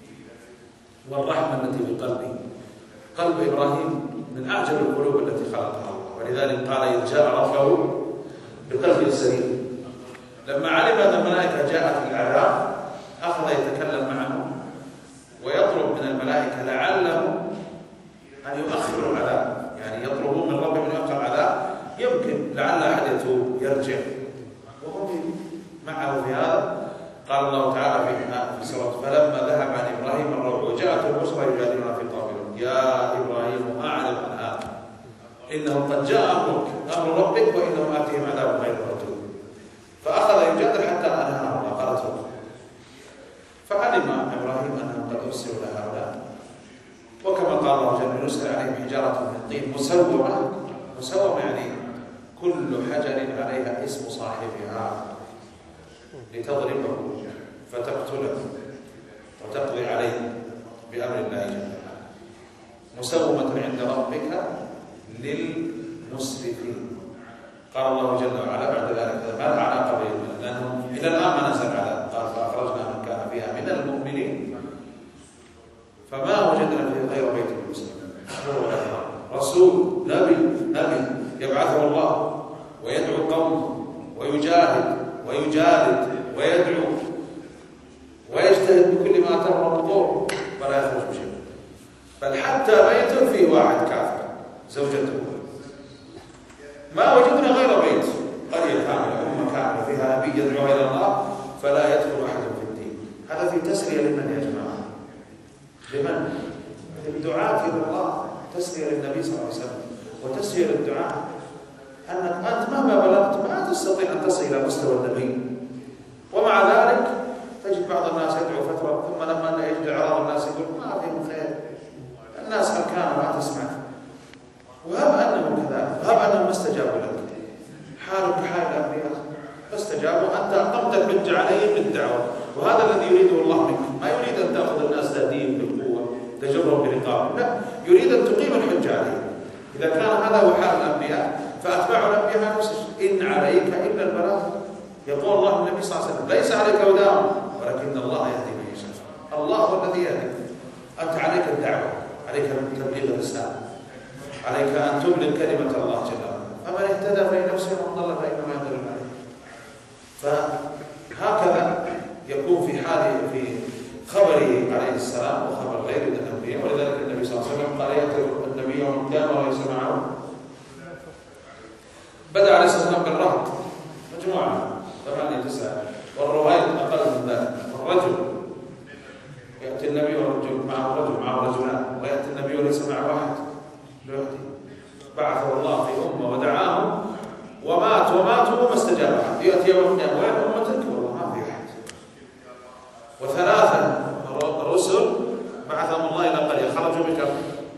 والرحمة التي في قلبه. قلب إبراهيم من أعجب القلوب التي خلقها الله، ولذلك قال: إذ جاء ربه بقلب سليم. لما علم أن الملائكة جاءت العذاب أخذ يتكلم معهم ويطلب من الملائكة لعلهم أن يؤخروا العذاب، يعني يطلبون من ربهم أن يؤخر العذاب، يمكن لعل أحد يتوب يرجع، وهم معه في هذا. قال الله تعالى في سورة: فلما ذهب عن إبراهيم الروع وجاءته البشرى يجادلنا في طاغوت يا إبراهيم أعرض عن هذا إنه قد جاء أمر ربك وإنهم آتيهم عذاب غير مردود. فأخذ يجادل حتى أنهاه الله، قال اتركه. فعلم إبراهيم أنهم قد أرسلوا لهؤلاء، وكما قال الله جل وعلا: يرسل عليهم حجارة من طين مسومة يعني كل حجر عليها اسم صاحبها لتضربه فتقتله وتقضي عليه بأمر الله جل وعلا، مسومة عند ربك للمسرفين. قال الله جل وعلا بعد ذلك: ما العلاقة بينهم؟ لأنهم إلى الآن ما نزل على، قال: فأخرجنا من كان فيها من المؤمنين فما وجدنا فيه غير بيت المسلمين. رسول نبي يبعثه الله ويدعو قومه ويجاهد ويجالد ويدعو ويجتهد بكل ما أتاه الله فلا يخرج بشيء، بل حتى بيت فيه واحد كافر زوجته. ما وجدنا غير بيت، قرية كاملة، أمة كاملة فيها نبي يدعو إلى الله فلا يدخل أحد في الدين. هذا في تسلية لمن يا جماعة؟ لمن؟ للدعاة إلى الله، تسلية للنبي صلى الله عليه وسلم وتسلية للدعاء. أنت مهما بلغت ما تستطيع أن تصل إلى مستوى النبي، ومع ذلك تجد بعض الناس يدعو فترة ثم لما يجد إعراض الناس يقول ما فيهم خير، الناس أركان ما تسمع، وهب أنهم كذلك، وهب أنهم ما استجابوا لك، حالك حال الأنبياء فاستجابوا، أنت أقمت الحجة عليهم بالدعوة، وهذا الذي يريده الله منك. ما يريد أن تأخذ الناس تهديهم بالقوة تجرهم برقابهم، لا، يريد أن تقيم الحجة عليهم. إذا كان هذا هو حال الأنبياء فأتباع الأنبياء نفس الشيء: إن عليك إلا البلاغ. يقول الله للنبي صلى الله عليه وسلم: ليس عليك هداهم ولكن الله يهدي من يشاء. الله هو الذي يهدي، أنت عليك الدعوة، عليك تبليغ الرسالة، عليك أن تبلغ كلمة الله جل وعلا. فمن اهتدى فلنفسه ومن ضل فإنما يضل عليه. فهكذا يكون في خبره عليه السلام وخبر غيره من الأنبياء. ولذلك النبي صلى الله عليه وسلم قال: يأتي النبي يوم القيامة وليس معه. بدأ عليه الصلاة والسلام بالرهط مجموعة 8 9 والرهيط أقل من ذلك. والرجل يأتي النبي ورجل معه رجلان، ويأتي النبي وليس معه واحد لوحده. بعثه الله في أمة ودعاه وماتوا وما استجاب أحد. يأتي يوم القيامة وين أمتك؟ والله ما في أحد. وثلاثة رسل بعثهم الله إلى قرية خرجوا بكم؟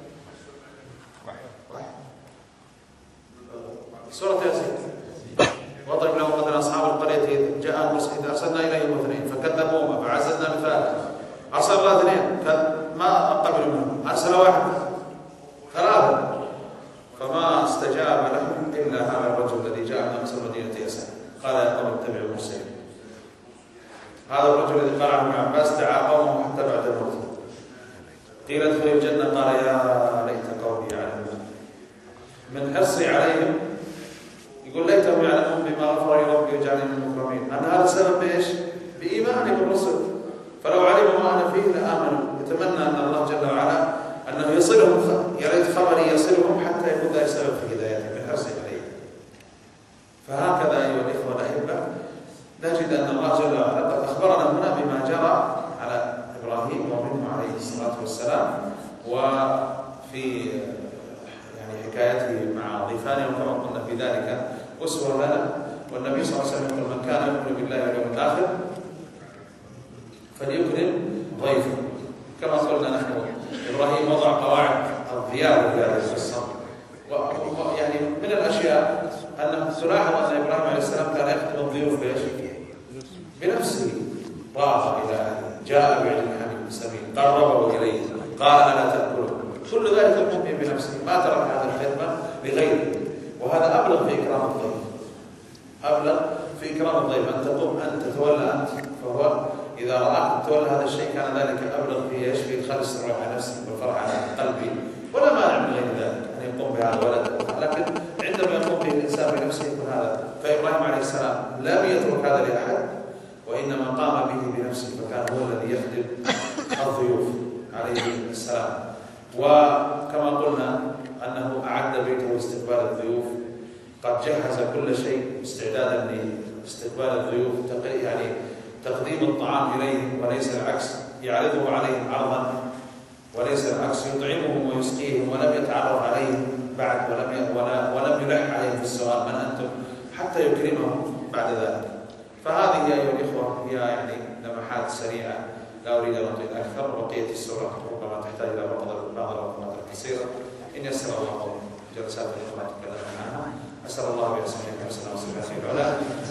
سورة ياسين. واضرب لهم مثلا أصحاب القرية إذ جاءهم مرسلين أرسلنا إليهم 2 فكذبوهما فعززنا بثالث. أرسلنا 2 ما قبلوا منهم، أرسل 1 3 فما استجاب لهم إلا هذا الرجل الذي جاء من أقصى مدينة يسار قال يا قوم اتبعوا المرسلين. هذا الرجل الذي قال عنه ابن عباس دعا قومه حتى بعد الموت. قيل ادخلوا الجنة قال يا ليت قومي يعلمون. من حرصي عليهم يقول ليتهم يعلمون بما غفر لي ربي وجعلني من المكرمين. أن هذا سبب ايش؟ بإيماني بالرسل. فلو علموا ما أنا فيه لآمنوا. يتمنى أن الله جل وعلا أنه يصلهم، يا ريت خبري يصلهم حتى يكون ذلك سبب في هدايتهم من حرصي عليهم. فهكذا أيها الإخوة الأحبة نجد أن الله جل وعلا قد أخبرنا هنا بما جرى على إبراهيم ومنه عليه الصلاة والسلام، وفي يعني حكايته مع ضيفانه وكما قلنا في ذلك أسوة لنا. والنبي صلى الله عليه وسلم يقول من كان يؤمن بالله واليوم الآخر فليكرم ضيفه. كما قلنا نحن إبراهيم وضع قواعد الضيافة في هذه القصة. ويعني من الأشياء أن تلاحظ أن إبراهيم عليه السلام كان يخدم الضيوف بإيش؟ بنفسه. راح إلى أهله، جاء بعجل حميد سمين، قربه إليه، قال ألا تأكلون. كل ذلك المؤمن بنفسه، ما ترك هذا الخدمة لغيره. وهذا أبلغ في إكرام الضيف. أبلغ في إكرام الضيف أن تقوم أنت تتولى أنت، فهو إذا رأى تتولى هذا الشيء كان ذلك أبلغ في إيش؟ في إدخال السرور على نفسه والفرح على قلبه. ولا مانع من غير ذلك أن يقوم بهذا الولد، لكن عندما يقوم به الإنسان بنفسه يكون هذا. فإبراهيم عليه السلام لم يترك هذا لأحد، وإنما قام به بنفسه، فكان هو الذي يخدم الضيوف عليه السلام. وكما قلنا أنه أعد بيته لاستقبال الضيوف، قد جهز كل شيء استعدادا لاستقبال الضيوف، يعني تقديم الطعام إليهم وليس العكس، يعرضه عليهم عرضا وليس العكس، يطعمهم ويسقيهم ولم يتعرض عليهم بعد ولم يلح عليهم في السؤال من أنتم حتى يكرمهم بعد ذلك. فهذه أيها الإخوة هي يعني لمحات سريعة، لا أريد أن أطيل أكثر. بقية السورة ربما تحتاج إلى بعض الوقفات القصيرة إن يسر الله جلسات الإخوة تكلمنا عنها. أسأل الله بأسمائه الحسنى وصفاته العلى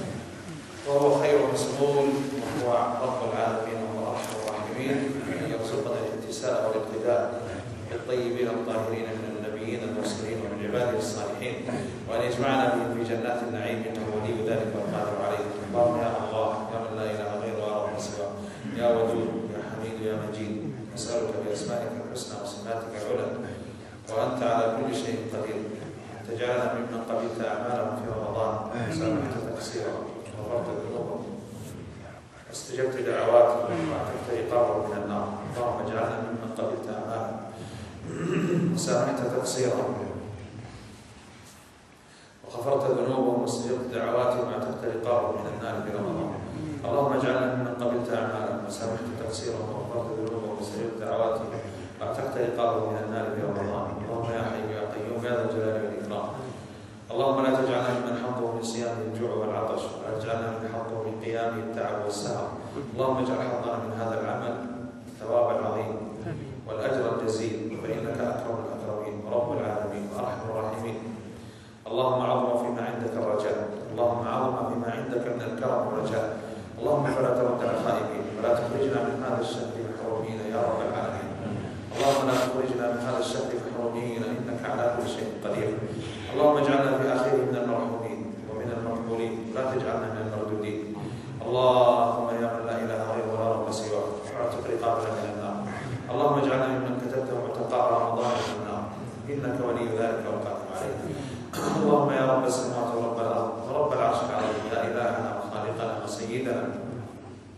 وهو خير مسؤول وهو رب العالمين وهو أرحم الراحمين أن يرزقنا الامتثال والاقتداء بالطيبين الطاهرين من النبيين المرسلين ومن عباده الصالحين، وأن يجمعنا بهم في جنات النعيم إنه ولي ذلك والقادر عليه. اللهم يا الله يا من لا إله غيره ولا رب سواه، يا ودود يا حميد يا مجيد، نسألك بأسمائك الحسنى وصفاتك العلى وأنت على كل شيء قدير تجعلنا ممن قبلت أعمالهم في رمضان وسامحت تقصيرهم وغفرت ذنوبهم واستجبت دعواتهم وأعتقت إقامهم من النار. اللهم اجعلنا ممن قبلت أعمالهم وسامحت تقصيرهم وغفرت ذنوبهم واستجبت دعواتهم وأعتقت إقامهم من النار في رمضان. اللهم اجعلنا ممن قبلت أعمالهم وسامحت تقصيرهم وغفرت ذنوبهم واستجبت دعواتهم وأعتقت إقامهم من النار في رمضان. اللهم يا حي يا قيوم يا ذا الجلال والإكرام، اللهم لا تجعلنا ممن حظه من صيام الجوع والعطش، ولا تجعلنا من حظه من قيام التعب والسهر. اللهم اجعل حظنا من هذا العمل الثواب العظيم والأجر الجزيل، فإنك أكرم الأكرمين ورب العالمين وأرحم الراحمين. اللهم عظم فيما عندك الرجاء، اللهم عظم فيما عندك من الكرم والرجاء. اللهم فلا تردنا خائبين ولا تخرجنا من هذا الشهر محرومين يا رب العالمين. اللهم لا تخرجنا من هذا الشهر محرومين إنك على كل شيء قدير. اللهم اجعلنا في آخره من المرحومين ومن المقبولين، لا تجعلنا من المردودين. اللهم يا من لا إله غيره ولا رب سواه، اعتق رقابنا من النار. اللهم اجعلنا ممن كتبته عتقاء رمضان من النار، إنك ولي ذلك والقادر عليه. اللهم يا رب السماوات ورب الأرض ورب العرش العظيم، يا إلهنا وخالقنا وسيدنا،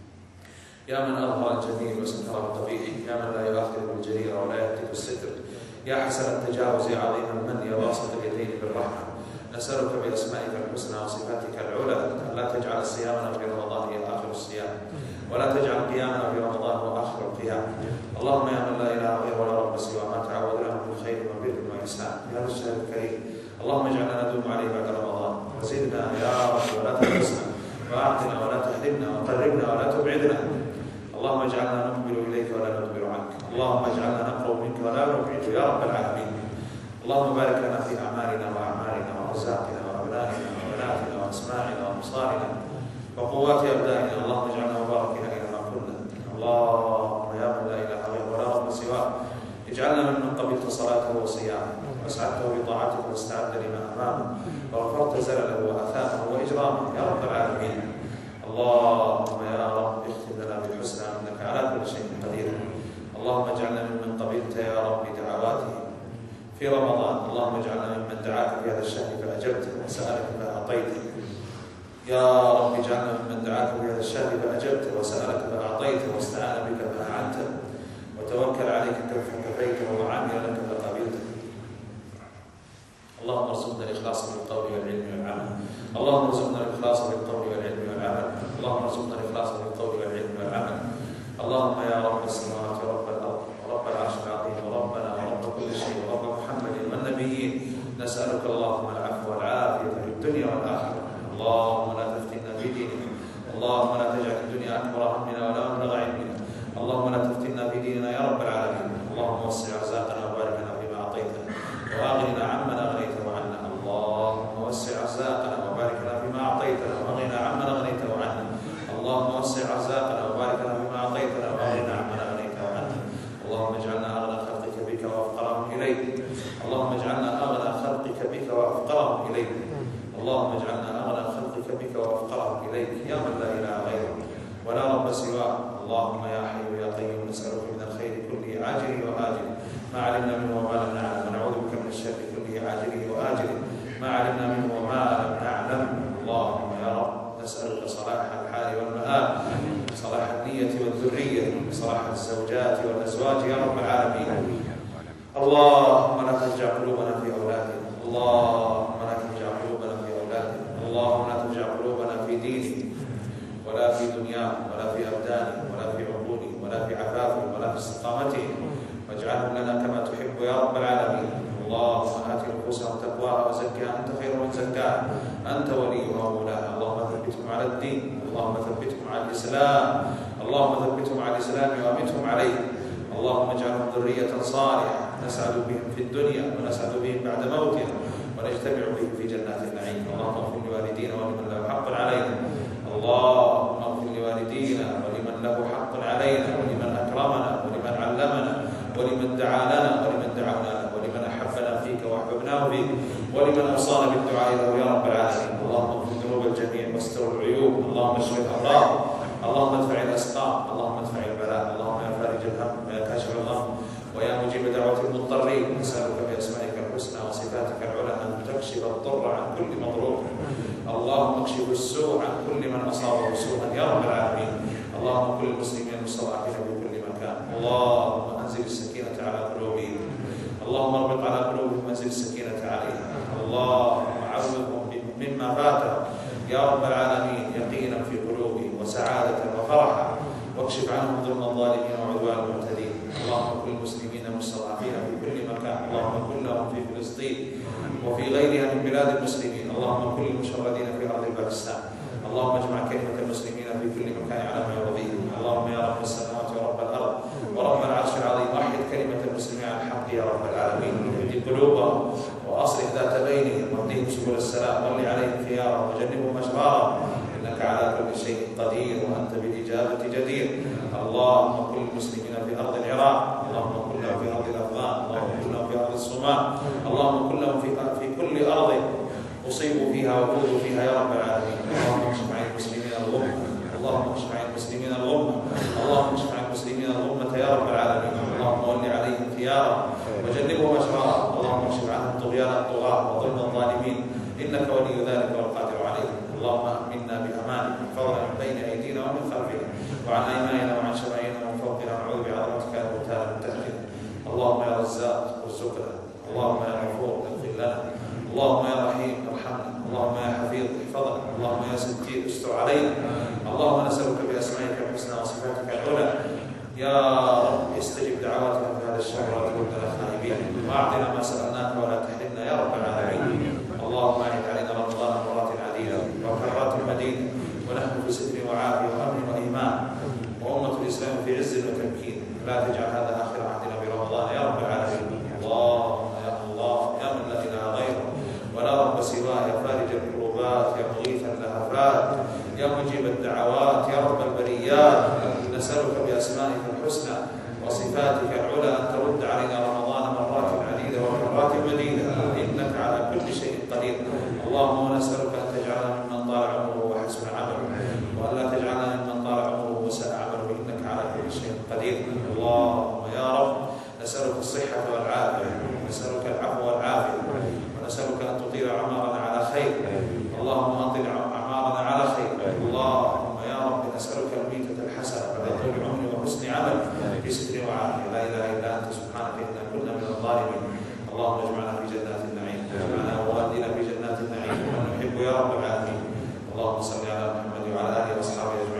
يا من أظهر الجميل وستر القبيح، يا من لا يؤخر بالجريرة ولا يكتب الستر، يا حسن التجاوز يا عظيم المن يا باسط اليدين بالرحمة، نسألك بأسمائك الحسنى وصفاتك العلى أن لا تجعل صيامنا في رمضان هي آخر الصيام، ولا تجعل قيامنا في رمضان هو آخر القيام. اللهم يا من لا إله غيره ولا رب سواه ما تعودنا بالخير وبر وإحسان في هذا الشهر الكريم، اللهم اجعلنا ندوم عليه بعد رمضان، وزدنا يا رب ولا تنقصنا، وأعطنا ولا تحرمنا، وقربنا ولا تبعدنا. اللهم اجعلنا نقبل إليك ولا ندبر عنك، اللهم اجعلنا نقرب منك ولا نبعد يا رب العالمين. اللهم بارك لنا في أعمالنا وأعمالنا وأرزاقنا وأبنائنا وبناتنا وأسماعنا وأبصارنا وقوات أبداننا، اللهم اجعلنا مباركين أينما كنا. اللهم يا من لا إله غيره ولا رب سواه اجعلنا ممن قبلت صلاته وصيامه واسعدته بطاعتك واستعد لما أمامه وغفرت زلله وآثامه وإجرامه يا رب العالمين. اللهم يا رب اختم لنا بالحسنى إنك على كل شيء قدير. اللهم اجعلنا ممن قبلت يا رب دعواته في رمضان، اللهم اجعلنا ممن دعاك في هذا الشهر فأجبته وسألك فأعطيته. يا رب اجعلنا ممن دعاك في هذا الشهر فأجبته وسألك فأعطيته واستعان بك فأعنته وتوكل عليك كفيته وعامل لك فقبلته. اللهم ارزقنا الإخلاص بالقول والعلم والعمل، اللهم ارزقنا الإخلاص بالقول والعلم والعمل، اللهم ارزقنا الإخلاص بالقول والعلم والعمل. اللهم يا رب السماوات ورب الأرض ورب العرش العظيم وربنا ورب كل شيء ورب محمد والنبيين، نسألك اللهم العفو والعافية في الدنيا والآخرة. اللهم لا تفتنا في ديننا، اللهم لا تجعل الدنيا أكبر همنا ولا مبلغ علمنا، اللهم لا تفتنا في ديننا يا رب العالمين. اللهم وسع رزاقنا وبارك لنا فيما أعطيتنا وأغننا عمن أغنيته عنا. اللهم وسع رزاقنا وبارك لنا فيما أعطيتنا وأغننا عمن أغنيته عنا. اللهم وسع رزاقنا وبارك لنا فيما أعطيتنا وأغننا عمن أغنيته عنا. اللهم اجعلنا أغنى خلقك بك وأفقرهم إليك، اللهم اجعلنا أغنى خلقك بك وأفقرهم إليك، اللهم اجعلنا أغنى خلقك بك وأفقرهم إليك يا من لا إله غيره ولا رب سواه. اللهم يا حي يا قيوم نسألك من الخير كله عاجله وآجله ما علمنا منه وما لم نعلم، ونعوذ بك من الشر كله عاجله وآجله ما علمنا منه وما لم نعلم. اللهم يا رب نسألك صلاح الحال والمآل، صلاح النية والذرية، صلاح الزوجات والأزواج يا رب العالمين. اللهم لا ترجع قلوبنا في أولادنا، اللهم لا ترجع قلوبنا في أولادنا، اللهم لا ترجع قلوبنا في دينه ولا في دنياه ولا في أبدانه ولا في عقوله ولا في عفافه ولا في استقامته، واجعلهم لنا كما تحب يا رب العالمين. اللهم آت نفوسهم تقواها وزكها أنت خير من زكاها أنت وليها ومولاها. اللهم ثبتهم على الدين، اللهم ثبتهم على الإسلام، اللهم ثبتهم على الإسلام وأمتهم عليه. اللهم اجعلهم ذرية صالحة نسعد بهم في الدنيا ونسعد بهم بعد موتنا ونجتمع بهم في جنات النعيم. اللهم اغفر لوالدينا ولمن له حق علينا، اللهم اغفر لوالدينا ولمن له حق علينا ولمن أكرمنا ولمن علمنا ولمن دعا لنا ولمن دعونا له ولمن أحبنا فيك وأحببناه فيك ولمن أوصانا بالدعاء له يا رب العالمين. اللهم اغفر ذنوب الجميع واستر العيوب، اللهم اشف الأمراض، اللهم ادفع الأسقام، اللهم ادفع البلاء، اللهم يا فارج الهم ويا كاشف الغم ويا مجيب دعوة المضطرين، نسألك بأسمائك الحسنى وصفاتك العلى أن تكشف الضر عن كل مضروب، اللهم اكشف السوء عن كل من أصابه سوءا يا رب العالمين. اللهم كل المسلمين المستضعفين في كل مكان، اللهم أنزل السكينة على قلوبهم، اللهم اربط على قلوبهم وانزل السكينة عليهم، اللهم عوضهم مما فاتهم يا رب العالمين يقينا في قلوبهم وسعادة وفرحا، واكشف عنهم ظلم الظالمين وعدوان المعتدين. اللهم كل المسلمين المستضعفين في كل مكان، اللهم كن لهم في فلسطين وفي غيرها من بلاد المسلمين، اللهم كل المشردين في أرض باكستان، اللهم اجمع كلمة المسلمين في كل مكان على ما يرضيك. اللهم يا رب السماوات ورب الأرض ورب العرش العظيم وحد كلمة المسلمين على الحق يا رب العالمين، اهد قلوبهم وأصلح ذات بينهم واهدهم سبل السلام، ول عليهم خيارهم وجنبهم أشرارهم، إنك على كل شيء قدير وأنت بالإجابة جدير. اللهم كل المسلمين في أرض العراق، اللهم كن لهم في أرض الأفغان، اللهم كن لهم في أرض الصومال، اللهم كن لهم في كل أرض أصيبوا فيها وقودوا فيها يا رب العالمين. اللهم اكشف عن المسلمين الغمة، اللهم اكشف عن المسلمين الغمة، اللهم اكشف عن المسلمين الغمة يا رب العالمين. اللهم ول عليهم خيارهم وجنبهم أشرارهم، اللهم اكشف عنهم طغيان الطغاة وظلم الظالمين، إنك ولي ذلك والقادر عليه. اللهم أمنا بأمانك واحفظنا من بين أيدينا ومن خلفنا وعن أيماننا وعن شمائلنا ومن فوقنا، ونعوذ بعظمتك أن نغتال من تحتنا. اللهم يا رزاق ارزقنا اللهم يا غفور اغفر لنا، اللهم يا رحيم ارحمنا، اللهم يا حفيظ احفظنا، اللهم يا ستير استر علينا. اللهم نسألك بأسمائك الحسنى وصفاتك العلى يا رب استجب دعواتنا في هذا الشهر ولا تردنا خائبين، واعطنا ما سألناك ولا تحرمنا يا رب العالمين. اللهم اعد علينا رمضان مرات عديدة وكرات مديدة، ونحن في ستر وعافية وأمن وإيمان، وأمة الإسلام في عز وتمكين. لا تجعل هذا آخر عهدنا برمضان يا رب العالمين. اللهم يا الله يا من لا إله غيره ولا رب سواه، يا فارج الكروبات، يا مغيث اللهفات، يا مجيب الدعوات، يا رب البريات، نسألك بأسمائك الحسنى وصفاتك العلى أن ترد علينا رمضان مرات عديدة وكرات مديدة، إنك على كل شيء قدير. اللهم نسألك أن تجعلنا ممن طال عمره وحسن عمله، وأن لا تجعلنا ممن طال عمره وساء عمله، إنك على كل شيء قدير. اللهم يا رب نسألك الصحة والعافية، نسألك العفو والعافية، ونسألك أن تطيل أعمارنا على خير. اللهم أطل أعمارنا على خير. اللهم يا رب نسألك الميتة الحسنة بعد طول عمر وحسن عمل في ستر وعافية. لا إله إلا أنت سبحانك إنا كنا من الظالمين. اللهم اجمعنا في جنات النعيم، واجمعنا ووالدنا في جنات النعيم، ومن نحب يا رب العالمين. اللهم صل على محمد وعلى آله وأصحابه أجمعين.